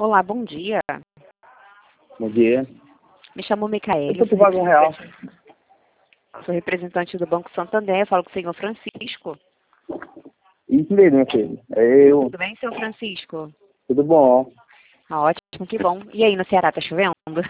Olá, bom dia. Bom dia. Me chamo Micaele. Eu tô pagando R$1. Sou representante do Banco Santander. Falo com o senhor Francisco. Isso mesmo, meu filho. É eu. Tudo bem, senhor Francisco? Tudo bom? Ah, ótimo, que bom. E aí, no Ceará, tá chovendo?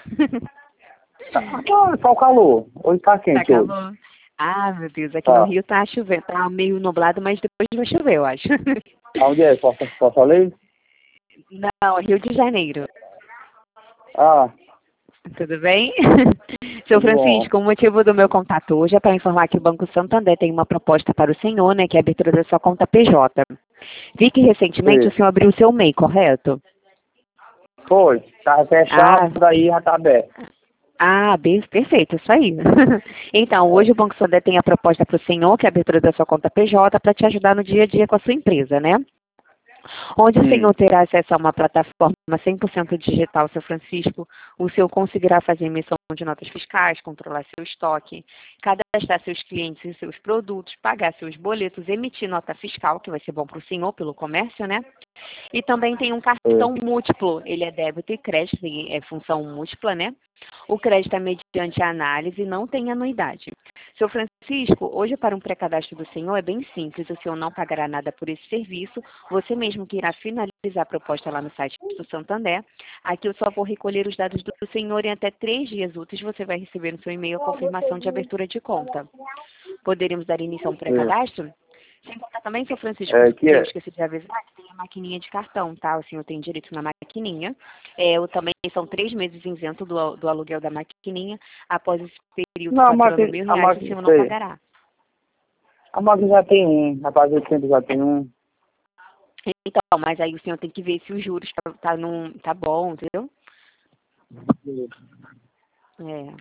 Tá o calor. Hoje tá Tá quente hoje. calor? Ah, meu Deus, aqui no Tá. Rio tá chovendo. Tá meio nublado, mas depois vai chover, eu acho. Aonde é? Fortaleza? Não, Rio de Janeiro. Ah, Tudo bem? Seu tudo bom. Francisco, o motivo do meu contato hoje é para informar que o Banco Santander tem uma proposta para o senhor, né, que é a abertura da sua conta PJ. Vi que recentemente o Sim. senhor abriu o seu MEI, correto? Foi. Tava Ah, fechado, daí já tá aberto. perfeito, isso aí. Então, hoje o Banco Santander tem a proposta para o senhor, que é a abertura da sua conta PJ, para te ajudar no dia a dia com a sua empresa, né? Onde o senhor terá acesso a uma plataforma 100% digital, seu Francisco, o senhor conseguirá fazer emissão de notas fiscais, controlar seu estoque, cadastrar seus clientes e seus produtos, pagar seus boletos, emitir nota fiscal, que vai ser bom para o senhor, pelo comércio, né? E também tem um cartão É. múltiplo, ele é débito e crédito, é função múltipla, né? O crédito é mediante a análise e não tem anuidade. Seu Francisco, hoje para um pré-cadastro do senhor é bem simples, o senhor não pagará nada por esse serviço, você mesmo que irá finalizar a proposta lá no site do Santander. Aqui eu só vou recolher os dados do senhor em até 3 dias úteis, você vai receber no seu e-mail a confirmação de abertura de conta. Poderíamos dar início a um pré-cadastro? Sem contar também, seu Francisco, Que que eu é? esqueci de avisar, que tem a maquininha de cartão, tá? O senhor tem direito na maquininha. Eu também são 3 meses isento do aluguel da maquininha. Após esse período, Não, faturando a R$1.000, o máquina, senhor não sei. pagará. A máquina já tem um. Rapaz, eu sempre já tem um. Então, mas aí o senhor tem que ver se os juros tá bom, entendeu? É.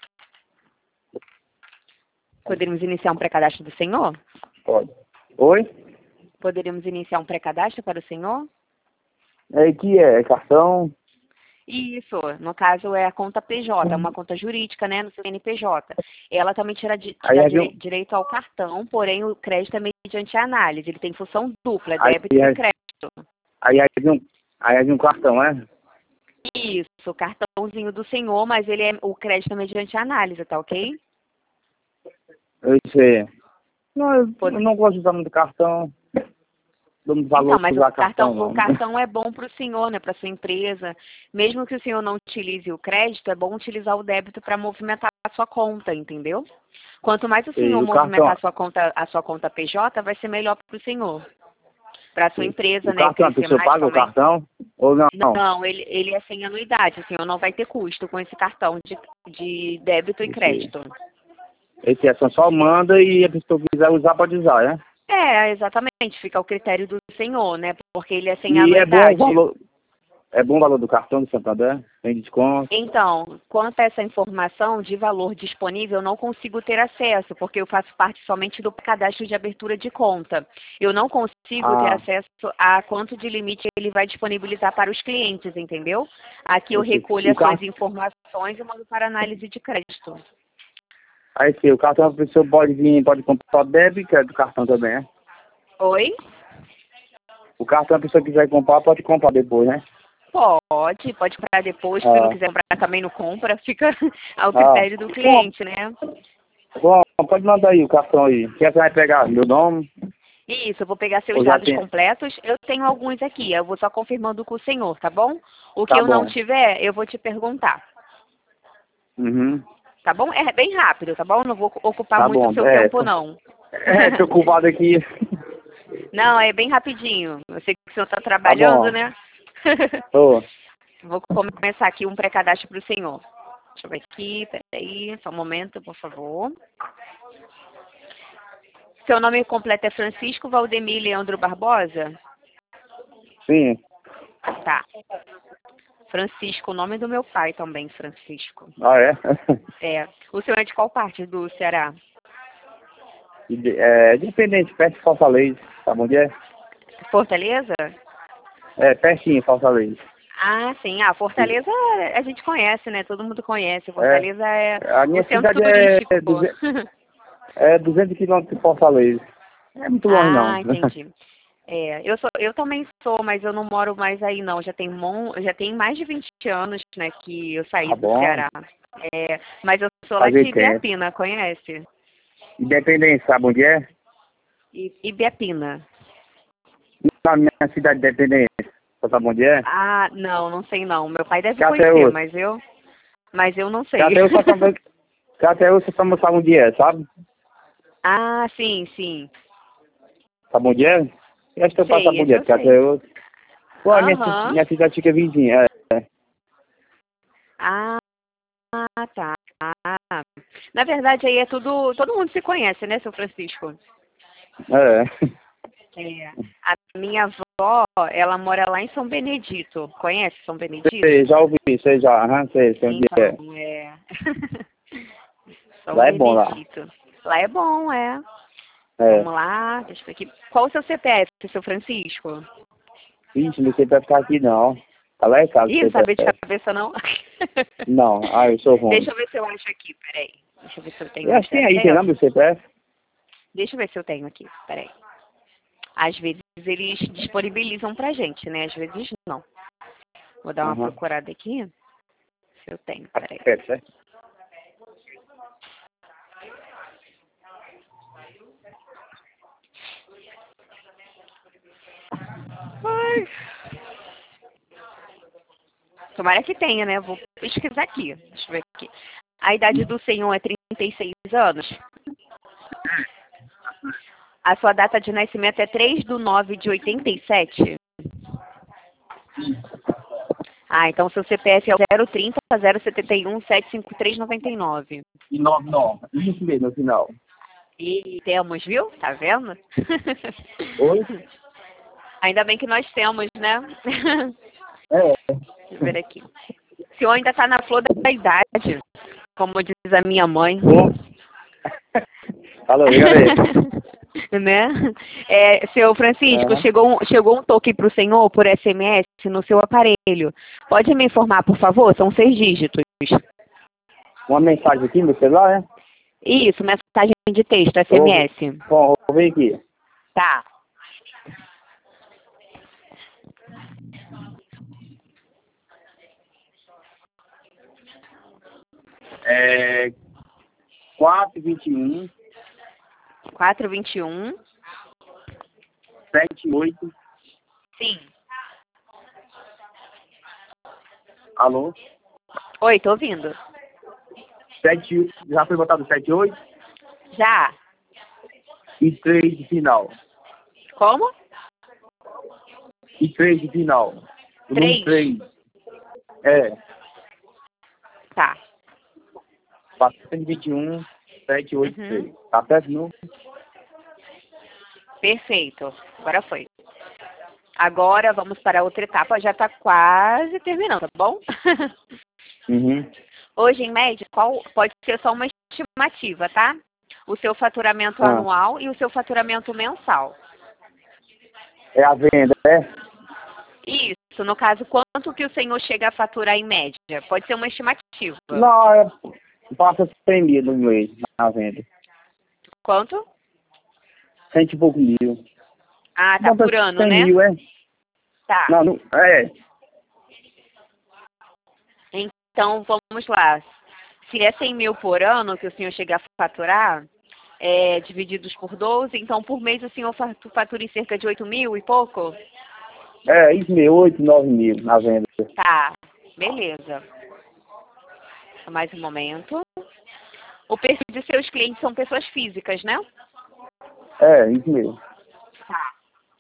Poderíamos iniciar um pré-cadastro do senhor? Pode. Oi? Poderíamos iniciar um pré-cadastro para o senhor? Que é? É cartão? Isso, no caso é a conta PJ, é uma conta jurídica, né, no CNPJ. Ela também te Aí dá é de um. direito ao cartão, porém o crédito é mediante a análise. Ele tem função dupla, Aí débito e é, crédito. aí é de um. Aí é de um cartão, é? Isso, o cartãozinho do senhor, mas o crédito é mediante a análise, tá ok? Eu sei. Não, eu Pode- não gosto de usar muito cartão. Dou muito Então, valor mas a usar cartão, o não. cartão é bom para o senhor, né, para sua empresa. Mesmo que o senhor não utilize o crédito, é bom utilizar o débito para movimentar a sua conta, entendeu? Quanto mais o senhor E o movimentar cartão, a sua conta PJ, vai ser melhor para o senhor. Para a sua empresa, o né, cartão, a crescer pessoa mais paga o também. cartão ou não? Não, ele é sem anuidade, o senhor não vai ter custo com esse cartão de débito e crédito. Esse é só manda e a pessoa que quiser usar pode usar, né? É, exatamente, fica ao critério do senhor, né, porque ele é sem E anuidade. é bom o valor do cartão do Santander? Tem desconto? Então, quanto a essa informação de valor disponível, eu não consigo ter acesso, porque eu faço parte somente do cadastro de abertura de conta. Eu não consigo ter Ah, acesso a quanto de limite ele vai disponibilizar para os clientes, entendeu? Aqui eu eu sei. recolho O as suas cartão, informações e mando para análise de crédito. aí sim, o cartão a pessoa pode vir, pode comprar débito, que é do cartão também, né? Oi? O cartão a pessoa quiser comprar, pode comprar depois, né? Pode comprar depois, se não Ah, quiser comprar também não compra, fica ao ah. critério do Bom, cliente, né? bom, pode mandar aí o cartão aí. Quem é que vai pegar? Meu nome? Isso, eu vou pegar seus Ou já dados tem? completos. Eu tenho alguns aqui, eu vou só confirmando com o senhor, tá bom? O que Tá eu não bom. tiver, eu vou te perguntar, Uhum. tá bom? É bem rápido, tá bom? Não vou ocupar Tá muito bom. o seu tempo, não. Tô ocupado aqui. Não, é bem rapidinho. Eu sei que o senhor está Tá trabalhando, bom. né? Tô. Vou começar aqui um pré-cadastro para o senhor. Deixa eu ver aqui, peraí, só um momento, por favor. Seu nome completo é Francisco Valdemir Leandro Barbosa? Sim. Tá. Francisco, o nome do meu pai também, Francisco. Ah, é? É. O senhor é de qual parte do Ceará? Independente, perto de Fortaleza. Sabe onde é? Fortaleza? Pertinho, Fortaleza. Ah, sim. Fortaleza a gente conhece, né? Todo mundo conhece. É. Fortaleza é A o minha centro cidade turístico. 200 quilômetros de Fortaleza. É muito longe, não. Ah, entendi. Eu também sou, mas eu não moro mais aí não. Já tem mais de 20 anos, né, que eu saí Tá do bom. Ceará. Mas eu sou lá de Fazer tempo. Ibiapina, conhece? Independência, sabe onde é? Ibiapina. Na minha cidade de Independência. Você sabe onde é? Ah, não sei não. Meu pai deve Crateús. conhecer, mas eu não sei. Crateús só sabe... Crateús você só não sabe onde é, sabe? Ah, sim. Sabe onde é? Eu acho que eu passo Sei, sabe onde é, esse eu sei. Crateús. Pô, Aham. minha cidade fica vizinha. Ah, tá. Na verdade, aí é tudo... Todo mundo se conhece, né, seu Francisco? A minha avó, ela mora lá em São Benedito. Conhece São Benedito? Sei, já ouvi, sei já. Sei onde é. Então, São Lá é bom lá. Benedito. Lá é bom, É. Vamos lá, deixa eu ver aqui. Qual o seu CPF, seu Francisco? Ixi, não sei pra ficar aqui não. Tá lá em casa. Ih, não sabe de cabeça, não? Não, eu sou ruim. Deixa eu ver se eu acho aqui, peraí. Deixa eu ver se eu tenho Eu acho que tem aí, tem nome do CPF? Deixa eu ver se eu tenho aqui, peraí. Às vezes eles disponibilizam pra gente, né? Às vezes não. Vou dar uma procurada aqui. Se eu tenho, peraí. Certo. Ai. Tomara que tenha, né? Vou pesquisar aqui. Deixa eu ver aqui. A idade do senhor é 36 anos. A sua data de nascimento é 3/9/87. Ah, então seu CPF é o 030 071 753 99. E 99. Isso mesmo, no final. E temos, viu? Tá vendo? Oi? Ainda bem que nós temos, né? É. Deixa eu ver aqui. O senhor ainda tá na flor da idade, como diz a minha mãe. Alô, liga aí. Né? Seu Francisco, chegou um toque para o senhor por SMS no seu aparelho. Pode me informar, por favor? São 6 dígitos. Uma mensagem aqui no celular, né? Isso, mensagem de texto, SMS. Bom, vou ver aqui. Tá. É... 421 421. 78. Sim. Alô? Oi, tô ouvindo. 7, já foi botado 78? Já. E 3 de final. Como? E 3 de final. 3? 3. É. Tá. 421, 783. Tá certo, não? Perfeito. Agora foi. Agora vamos para a outra etapa. Já tá quase terminando, tá bom? Hoje, em média, pode ser só uma estimativa, tá? O seu faturamento anual e o seu faturamento mensal. É a venda, é? Isso. No caso, quanto que o senhor chega a faturar em média? Pode ser uma estimativa. Não, passa 100 mil no mês na venda. Quanto? 100 e pouco mil. Ah, tá por ano, 100 né? mil, é? Tá. Não, é. Então, vamos lá. Se é 100 mil por ano que o senhor chega a faturar, divididos por 12, então por mês o senhor fatura em cerca de 8 mil e pouco? É, isso mesmo, 8, 9 mil na venda. Tá, beleza. Mais um momento. O perfil de seus clientes são pessoas físicas, né? É, isso mesmo. Tá.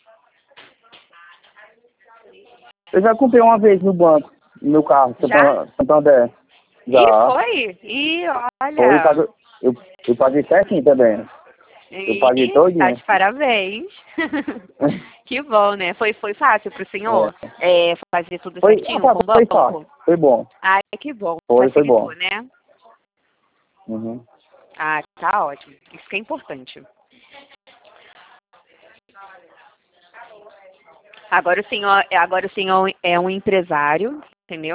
Eu já comprei uma vez no banco, no meu carro, Santander. Já. E foi? E olha... Foi, eu paguei certinho também. Eu paguei todinho. Tá de parabéns. Que bom, né? Foi fácil pro senhor fazer tudo certinho com o banco? Foi fácil, foi bom. Ai, que bom. Foi bom. Né? Uhum. Ah, tá ótimo. Isso que é importante. Agora o senhor é um empresário, entendeu?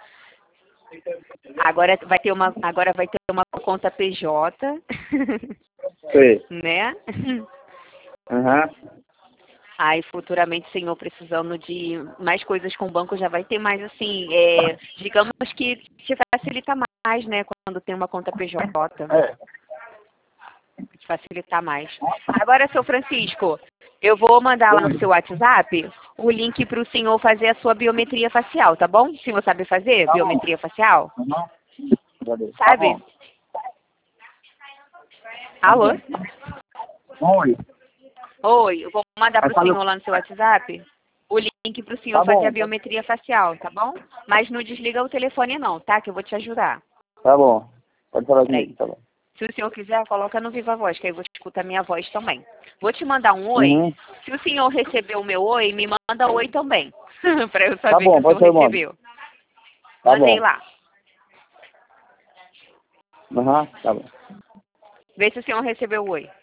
Agora vai ter uma conta PJ. Sei. Né? Aí futuramente, senhor, precisando de mais coisas com o banco, já vai ter mais assim, digamos que te facilita mais, né, quando tem uma conta PJ. É. Te facilitar mais. Agora, seu Francisco, eu vou mandar lá no seu WhatsApp o link para o senhor fazer a sua biometria facial, tá bom? O senhor sabe fazer Tá bom. biometria facial? Uhum. Cadê? Tá Sabe? bom. Alô? Oi. Oi, eu vou mandar Aí para o fala- senhor lá no seu WhatsApp o link para o senhor Tá fazer bom. a biometria facial, tá bom? Mas não desliga o telefone não, tá? Que eu vou te ajudar. Tá bom. Pode falar Peraí. comigo, tá bom. Se o senhor quiser, coloca no Viva Voz, que aí eu vou escutar a minha voz também. Vou te mandar um oi. Uhum. Se o senhor recebeu o meu oi, me manda oi também. Para eu Tá saber bom, que o pode senhor ser, mano. recebeu. Tá Mandei bom. lá. Aham, tá bom. Vê se o senhor recebeu o oi.